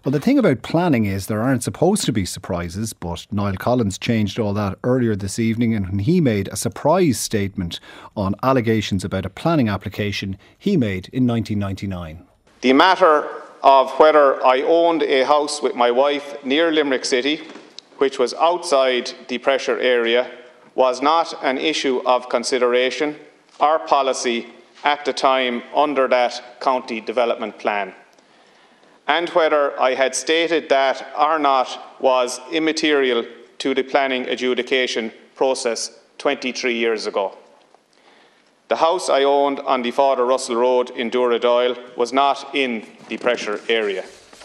Well, the thing about planning is there aren't supposed to be surprises, but Niall Collins changed all that earlier this evening, and he made a surprise statement on allegations about a planning application he made in 1999. The matter of whether I owned a house with my wife near Limerick City, which was outside the pressure area, was not an issue of consideration or policy at the time under that county development plan. And whether I had stated that or not was immaterial to the planning adjudication process 23 years ago. The house I owned on the Father Russell Road in Dooradoyle was not in the pressure area.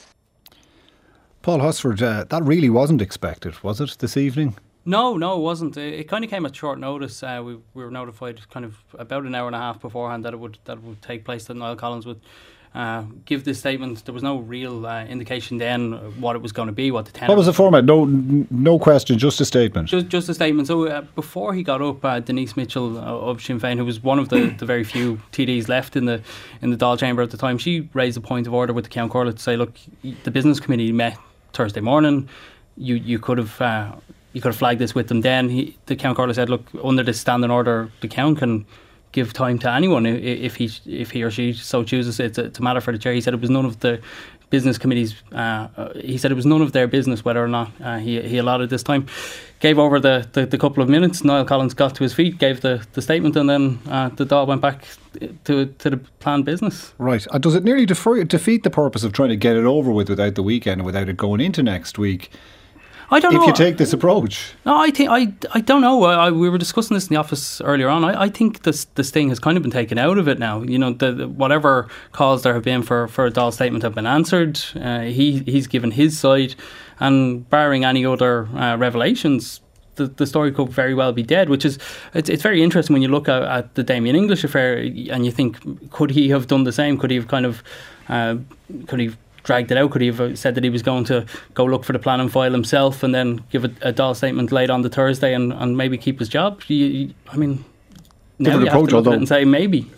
Paul Husford, that really wasn't expected, was it, this evening? No, it wasn't. It kind of came at short notice. We were notified kind of about an hour and a half beforehand that it would take place, that Niall Collins would give this statement. There was no real indication then what it was going to be, what the tenor. What was the format? No question, just a statement. Just a statement. So before he got up, Denise Mitchell of Sinn Féin, who was one of the very few TDs left in the Dáil chamber at the time, she raised a point of order with the Count Corlett to say, look, the business committee met Thursday morning. You could have flagged this with them then. The Count Corlett said, look, under this standing order, the Count can give time to anyone if he or she so chooses. It's a matter for the chair. He said it was none of the business committees. He said it was none of their business whether or not he allotted this time. Gave over the couple of minutes. Niall Collins got to his feet, gave the statement, and then the Dáil went back to the planned business. Right. Does it nearly defeat the purpose of trying to get it over with without the weekend and without it going into next week? I don't know. If you take this approach. No, I don't know. We were discussing this in the office earlier on. I think this thing has kind of been taken out of it now. You know, whatever calls there have been for a Dáil statement have been answered. He's given his side, and barring any other revelations, the story could very well be dead. Which is, it's very interesting when you look at the Damien English affair and you think, could he have done the same? Could he have dragged it out? Could he have said that he was going to go look for the planning file himself and then give a Dáil statement late on the Thursday and maybe keep his job? Now you have to look at it and say maybe.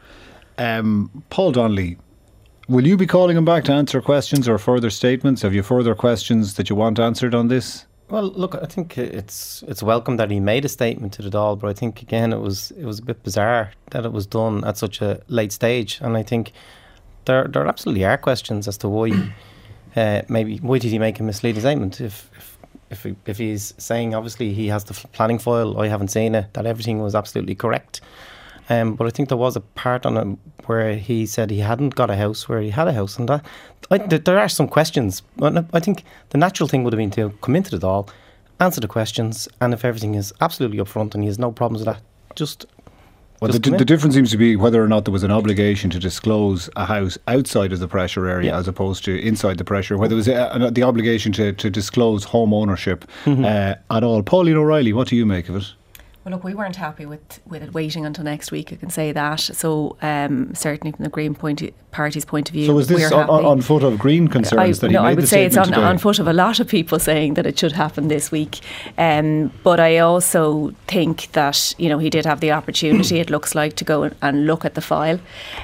Paul Donnelly, will you be calling him back to answer questions or further statements? Have you further questions that you want answered on this? Well, look, I think it's welcome that he made a statement to the Dáil, but I think again it was a bit bizarre that it was done at such a late stage, and I think there absolutely are questions as to why why did he make a misleading statement if he's saying obviously he has the planning file, I haven't seen it, that everything was absolutely correct. But I think there was a part on it where he said he hadn't got a house where he had a house, and there are some questions. I think the natural thing would have been to come into the Dáil, answer the questions, and if everything is absolutely upfront and he has no problems with that, just. Well, the difference seems to be whether or not there was an obligation to disclose a house outside of the pressure area as opposed to inside the pressure, whether it was the obligation to disclose home ownership at all. Pauline O'Reilly, what do you make of it? Well, look, we weren't happy with it waiting until next week, I can say that. So certainly from the Green Party's point of view, so is this on foot of Green concerns that he made? No, I would say it's on foot of a lot of people saying that it should happen this week. But I also think that, he did have the opportunity, it looks like, to go and look at the file.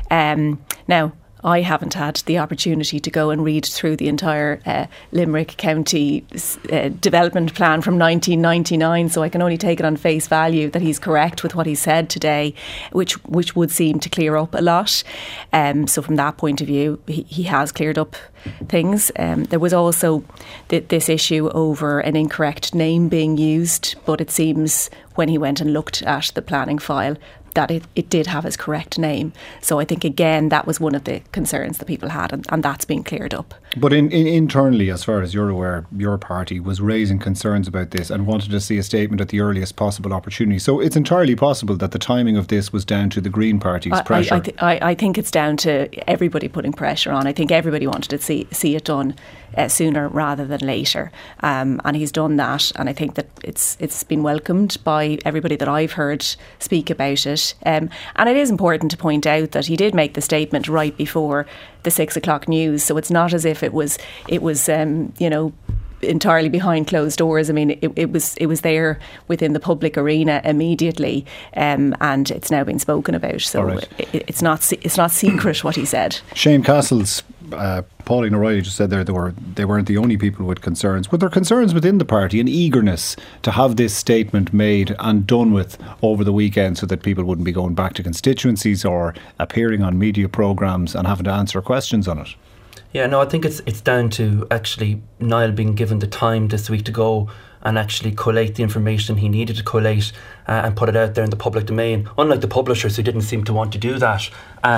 Now, I haven't had the opportunity to go and read through the entire Limerick County development plan from 1999, so I can only take it on face value that he's correct with what he said today, which would seem to clear up a lot. So from that point of view, he has cleared up things. There was also this issue over an incorrect name being used, but it seems when he went and looked at the planning file that it did have his correct name. So I think, again, that was one of the concerns that people had, and that's been cleared up. But internally, as far as you're aware, your party was raising concerns about this and wanted to see a statement at the earliest possible opportunity. So it's entirely possible that the timing of this was down to the Green Party's pressure. I think it's down to everybody putting pressure on. I think everybody wanted to see it done sooner rather than later. And he's done that, and I think that it's been welcomed by everybody that I've heard speak about it. And it is important to point out that he did make the statement right before the 6 o'clock news, so it's not as if it was entirely behind closed doors. I mean, it was there within the public arena immediately, and it's now been spoken about. So right. It's not secret what he said. Shane Castle's Pauline O'Reilly just said they weren't the only people with concerns. Were there concerns within the party, an eagerness to have this statement made and done with over the weekend so that people wouldn't be going back to constituencies or appearing on media programmes and having to answer questions on it? Yeah, no, I think it's down to actually Niall being given the time this week to go and actually collate the information he needed to collate and put it out there in the public domain. Unlike the publishers who didn't seem to want to do that,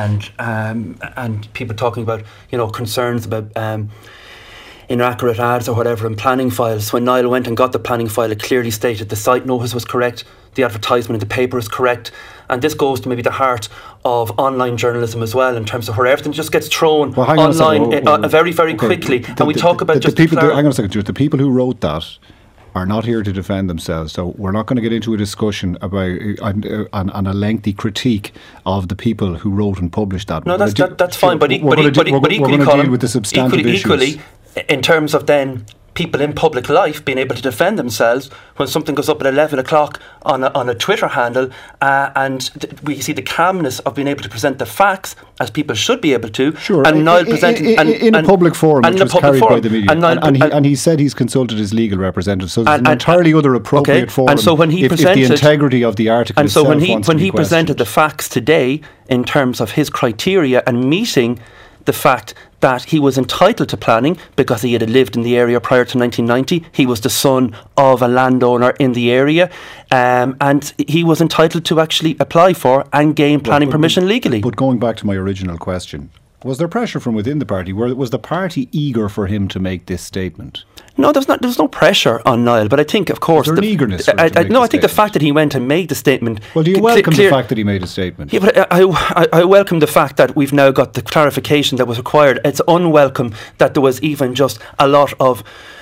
and people talking about concerns about inaccurate ads or whatever in planning files. When Niall went and got the planning file, it clearly stated the site notice was correct, the advertisement in the paper is correct. And this goes to maybe the heart of online journalism as well, in terms of where everything just gets thrown online very, very quickly. And we talk about just people. Hang on a second, the people who wrote that are not here to defend themselves. So we're not going to get into a discussion about and a lengthy critique of the people who wrote and published that. No, that's fine. But equally, deal with the substantive issues. Equally, in terms of then people in public life being able to defend themselves when something goes up at 11 o'clock on a Twitter handle, and we see the calmness of being able to present the facts as people should be able to. Sure, and Niall presented in a public forum, which was carried by the media, and he said he's consulted his legal representative. So there's an entirely other appropriate forum. And so when he presented if the integrity of the article, and so when he presented the facts today in terms of his criteria and meeting the fact that he was entitled to planning because he had lived in the area prior to 1990. He was the son of a landowner in the area, and he was entitled to actually apply for and gain planning permission legally. But going back to my original question, was there pressure from within the party? Was the party eager for him to make this statement? No, there was no pressure on Niall, but I think, of course, was there an eagerness? I think the fact that he went and made the statement. Well, do you welcome the fact that he made a statement? Yeah, but I welcome the fact that we've now got the clarification that was required. It's unwelcome that there was even just a lot of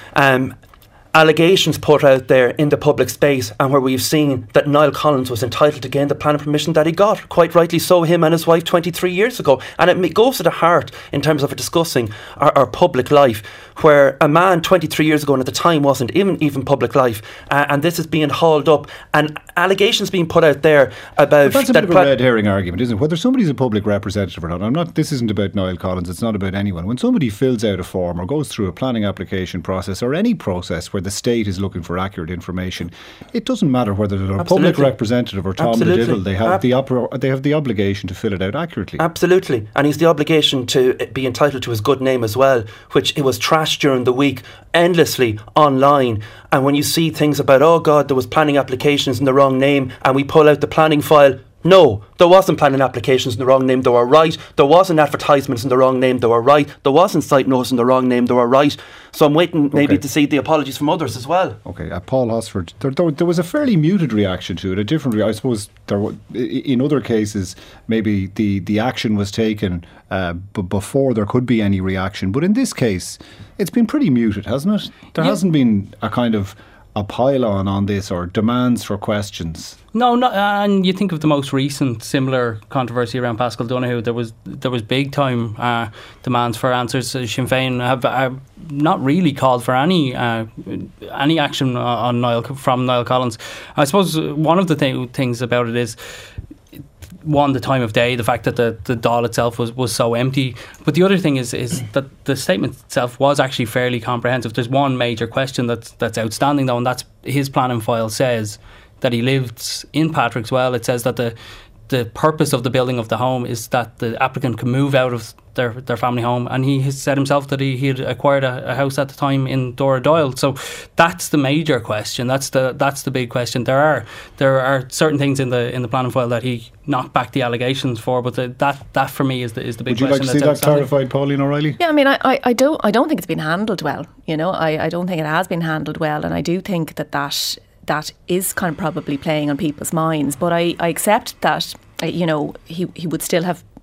allegations put out there in the public space, and where we've seen that Niall Collins was entitled to gain the planning permission that he got, quite rightly so, him and his wife 23 years ago. And it goes to the heart in terms of discussing our public life, where a man 23 years ago, and at the time wasn't even public life, and this is being hauled up and allegations being put out there about... But that's a bit of a red herring argument, isn't it? Whether somebody's a public representative or not, this isn't about Niall Collins, it's not about anyone. When somebody fills out a form or goes through a planning application process or any process where the state is looking for accurate information, it doesn't matter whether they're a public representative or Tom the Devil, they have the obligation to fill it out accurately. Absolutely. And he's the obligation to be entitled to his good name as well, which it was trashed during the week endlessly online. And when you see things about, oh God, there was planning applications in the wrong name, and we pull out the planning file, no, there wasn't planning applications in the wrong name, they were right. There wasn't advertisements in the wrong name, they were right. There wasn't site notice in the wrong name, they were right. So I'm waiting maybe to see the apologies from others as well. Okay, Paul Hosford, there was a fairly muted reaction to it, a different I suppose in other cases maybe the action was taken before there could be any reaction. But in this case, it's been pretty muted, hasn't it? There hasn't been a kind of a pile on this or demands for questions. No, and you think of the most recent similar controversy around Paschal Donohoe, there was big time demands for answers. Sinn Féin have not really called for any action on from Niall Collins. I suppose one of the things about it is, one, the time of day, the fact that the Dáil itself was so empty. But the other thing is that the statement itself was actually fairly comprehensive. There's one major question that's outstanding though, and that's his planning file says that he lived in Patrickswell. It says that the purpose of the building of the home is that the applicant can move out of their family home, and he has said himself that he had acquired a house at the time in Doyle. So that's the major question. That's the big question. There are certain things in the planning file that he knocked back the allegations for, but that for me is the big question. Would you like to see that clarified, Pauline O'Reilly? Yeah, I mean, I don't think it's been handled well. I don't think it has been handled well, and I do think that is kind of probably playing on people's minds. But I accept that he would still have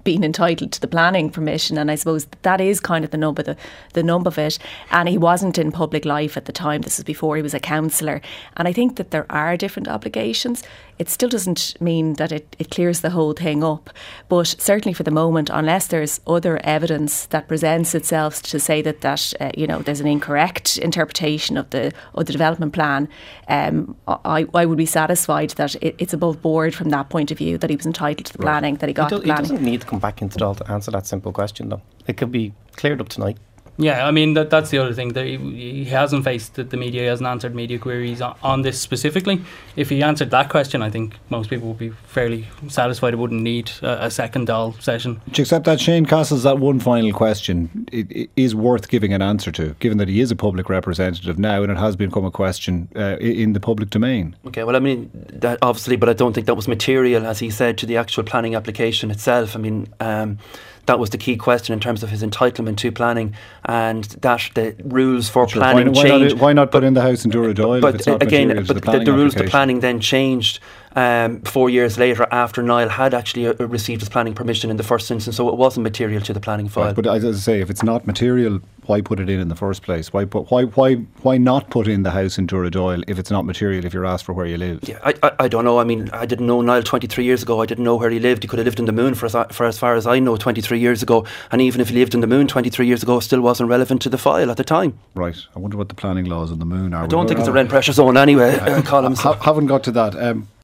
been entitled to the planning permission, and I suppose that is kind of the nub of it. And he wasn't in public life at the time. This was before he was a councillor, and I think that there are different obligations. It still doesn't mean that it clears the whole thing up, but certainly for the moment, unless there's other evidence that presents itself to say that there's an incorrect interpretation of the development plan, I would be satisfied that it's above board from that point of view, that he was entitled to the planning, that he got the planning. He doesn't need to come back into Dáil to answer that simple question, though. It could be cleared up tonight. Yeah, I mean, that's the other thing. That he hasn't faced the media, he hasn't answered media queries on this specifically. If he answered that question, I think most people would be fairly satisfied. It wouldn't need a second Dáil session. Except that Shane Castle's that one final question it is worth giving an answer to, given that he is a public representative now and it has become a question in the public domain. Okay, well, I mean, that obviously, but I don't think that was material, as he said, to the actual planning application itself. I mean, that was the key question in terms of his entitlement to planning, and that the rules for planning changed. Why not put in the house in Duradoyle? But again, the rules of the planning then changed 4 years later, after Niall had actually received his planning permission in the first instance, so it wasn't material to the planning file. Right, but as I say, if it's not material, why put it in the first place? Why not put in the house in Duradoyle if it's not material, if you're asked for where you live? Yeah, I don't know. I mean, I didn't know Niall 23 years ago. I didn't know where he lived. He could have lived in the moon for as far as I know 23 years ago. And even if he lived in the moon 23 years ago, it still wasn't relevant to the file at the time. Right. I wonder what the planning laws on the moon are. I don't think it's a rent pressure zone anyway, Collins. Haven't got to that.